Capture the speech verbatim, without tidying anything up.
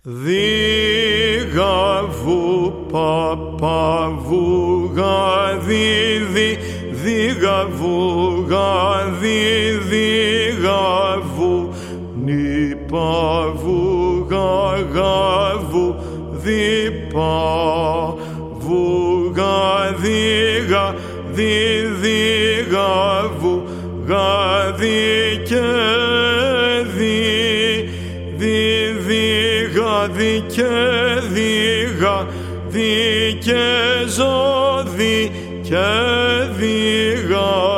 Δίγαβου παπαβουγα δίδι, δίγαβουγα δίδιγαβου, νυπαβουγα γαβου, διπαβουγα δίγα, δίδιγαβου, γαδί και δι, δίδιγα, δι και δίγα, δι και ζώδι και δίγα.